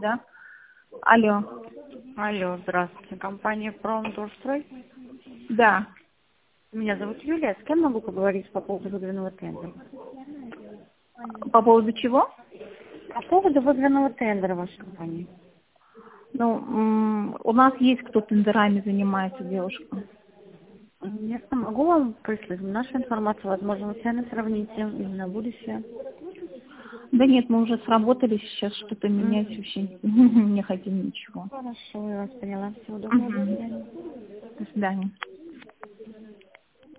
Да. Алло. Алло, здравствуйте. Компания «Промторстрой». Да. Меня зовут Юлия. С кем могу поговорить по поводу выигранного тендера? По поводу чего? По поводу выигранного тендера вашей компании. Ну, у нас есть кто тендерами занимается, девушка. Я могу вам прислать нашу информацию, возможно, вы сами сравните или на будущее. Да нет, мы уже сработали, сейчас что-то менять вообще не хотим ничего. Хорошо, я вас поняла. Всего доброго. До Мгм. свидания. До свидания.